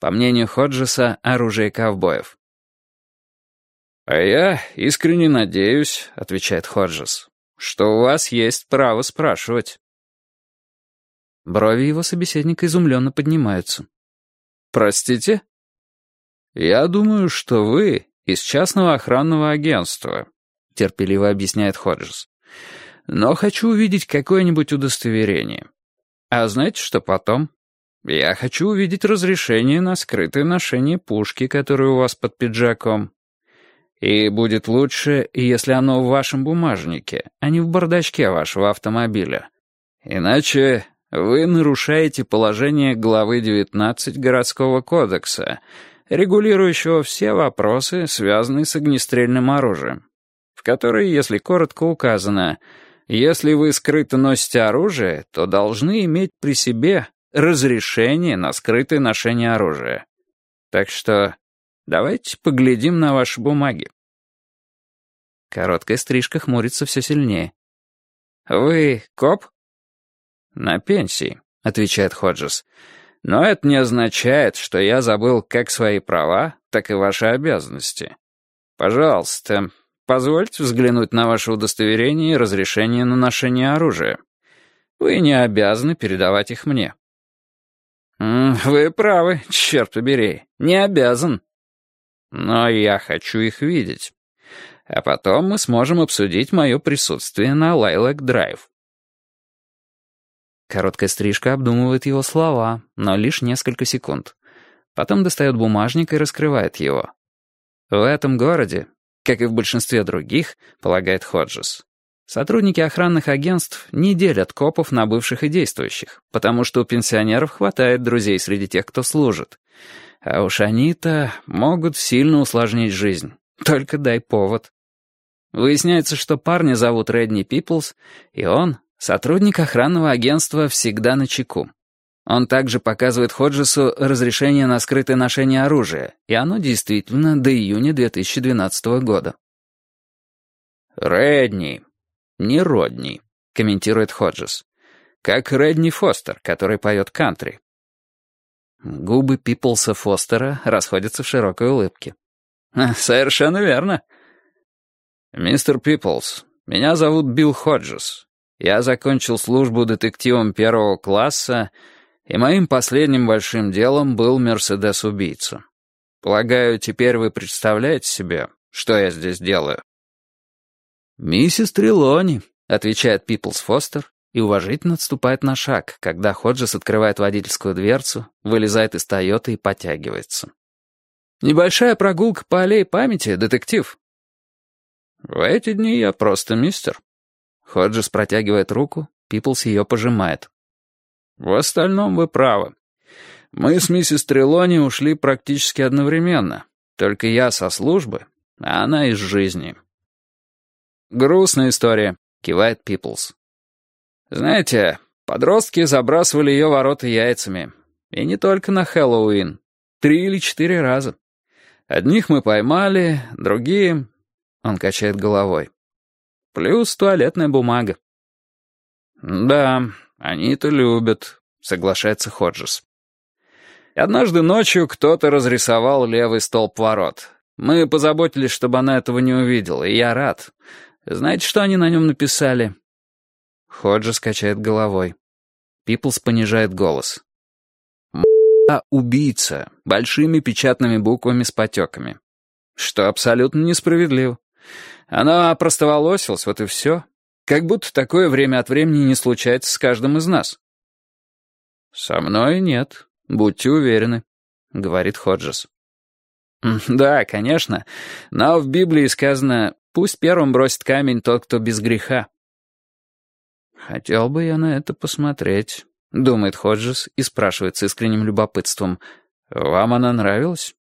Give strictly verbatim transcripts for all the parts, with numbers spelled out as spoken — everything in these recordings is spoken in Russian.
По мнению Ходжеса, оружие ковбоев. «А я искренне надеюсь, — отвечает Ходжес, — что у вас есть право спрашивать». Брови его собеседника изумленно поднимаются. «Простите?» «Я думаю, что вы из частного охранного агентства», — терпеливо объясняет Ходжес. «Но хочу увидеть какое-нибудь удостоверение. А знаете, что потом? Я хочу увидеть разрешение на скрытое ношение пушки, которая у вас под пиджаком. И будет лучше, если оно в вашем бумажнике, а не в бардачке вашего автомобиля. Иначе вы нарушаете положение главы девятнадцать Городского кодекса, регулирующего все вопросы, связанные с огнестрельным оружием, в которой, если коротко указано, если вы скрыто носите оружие, то должны иметь при себе разрешение на скрытое ношение оружия. Так что давайте поглядим на ваши бумаги». Короткая стрижка хмурится все сильнее. «Вы коп?» «На пенсии», — отвечает Ходжес. «Но это не означает, что я забыл как свои права, так и ваши обязанности. Пожалуйста, позвольте взглянуть на ваше удостоверение и разрешение на ношение оружия. Вы не обязаны передавать их мне». «Вы правы, черт побери, не обязан. Но я хочу их видеть. А потом мы сможем обсудить мое присутствие на Лайлак-драйв». Короткая стрижка обдумывает его слова, но лишь несколько секунд. Потом достает бумажник и раскрывает его. В этом городе, как и в большинстве других, полагает Ходжес, сотрудники охранных агентств не делят копов на бывших и действующих, потому что у пенсионеров хватает друзей среди тех, кто служит. А уж они-то могут сильно усложнить жизнь. Только дай повод. Выясняется, что парня зовут Редни Пиплс, и он — сотрудник охранного агентства всегда начеку. Он также показывает Ходжесу разрешение на скрытое ношение оружия, и оно действительно до июня две тысячи двенадцатого года. «Редни, не Родни», — комментирует Ходжес. «Как Редни Фостер, который поет кантри». Губы Пиплса Фостера расходятся в широкой улыбке. «Совершенно верно». «Мистер Пиплс, меня зовут Билл Ходжес. Я закончил службу детективом первого класса, и моим последним большим делом был Мерседес-убийца. Полагаю, теперь вы представляете себе, что я здесь делаю?» «Миссис Трелони», — отвечает Пиплс Фостер и уважительно отступает на шаг, когда Ходжес открывает водительскую дверцу, вылезает из «Тойоты» и подтягивается. «Небольшая прогулка по аллее памяти, детектив?» «В эти дни я просто мистер». Ходжес протягивает руку, Пиплс ее пожимает. «В остальном вы правы. Мы с миссис Трелони ушли практически одновременно. Только я со службы, а она из жизни». «Грустная история», — кивает Пиплс. «Знаете, подростки забрасывали ее ворота яйцами. И не только на Хэллоуин. Три или четыре раза. Одних мы поймали, другие...» Он качает головой. «Плюс туалетная бумага». «Да, они это любят», — соглашается Ходжес. «Однажды ночью кто-то разрисовал левый столб ворот. Мы позаботились, чтобы она этого не увидела, и я рад. Знаете, что они на нем написали?» Ходжес качает головой. Пиплс понижает голос. «М***а убийца» большими печатными буквами с потеками. Что абсолютно несправедливо. Она опростоволосилась, вот и все. Как будто такое время от времени не случается с каждым из нас. «Со мной нет, будьте уверены», — говорит Ходжес. «Да, конечно, но в Библии сказано: пусть первым бросит камень тот, кто без греха». «Хотел бы я на это посмотреть», — думает Ходжес и спрашивает с искренним любопытством: «Вам она нравилась?»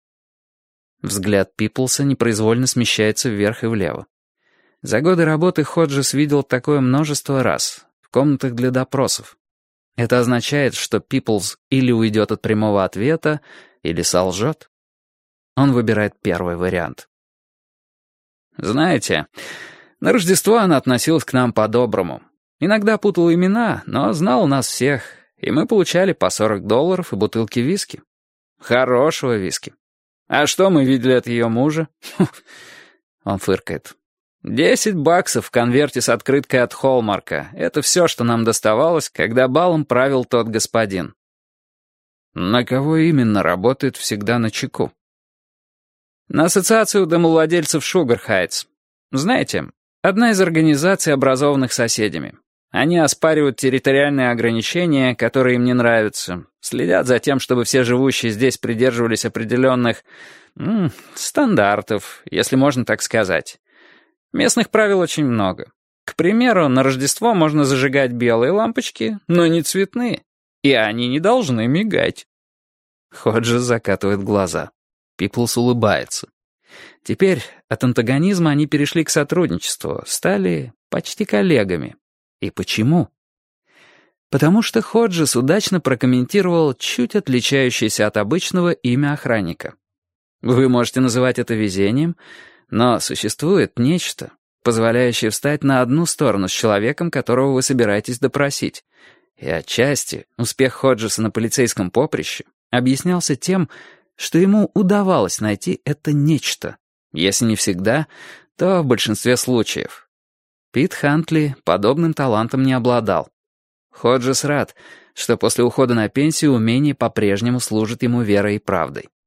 Взгляд Пиплса непроизвольно смещается вверх и влево. За годы работы Ходжес видел такое множество раз, в комнатах для допросов. Это означает, что Пиплс или уйдет от прямого ответа, или солжет. Он выбирает первый вариант. «Знаете, на Рождество она относилась к нам по-доброму. Иногда путала имена, но знала нас всех, и мы получали по сорок долларов и бутылки виски. Хорошего виски. А что мы видели от ее мужа? Он фыркает. Десять баксов в конверте с открыткой от Холмарка. Это все, что нам доставалось, когда балом правил тот господин. На кого именно работает всегда начеку? На ассоциацию домовладельцев Шугар-Хайтс. Знаете, одна из организаций, образованных соседями. Они оспаривают территориальные ограничения, которые им не нравятся, следят за тем, чтобы все живущие здесь придерживались определенных м, стандартов, если можно так сказать. Местных правил очень много. К примеру, на Рождество можно зажигать белые лампочки, но не цветные, и они не должны мигать. Ходжес закатывает глаза. Пиплс улыбается. Теперь от антагонизма они перешли к сотрудничеству, стали почти коллегами. И почему? Потому что Ходжес удачно прокомментировал чуть отличающееся от обычного имя охранника. Вы можете называть это везением, но существует нечто, позволяющее встать на одну сторону с человеком, которого вы собираетесь допросить. И отчасти успех Ходжеса на полицейском поприще объяснялся тем, что ему удавалось найти это нечто. Если не всегда, то в большинстве случаев. Пит Хантли подобным талантом не обладал. Ходжес рад, что после ухода на пенсию умение по-прежнему служит ему верой и правдой.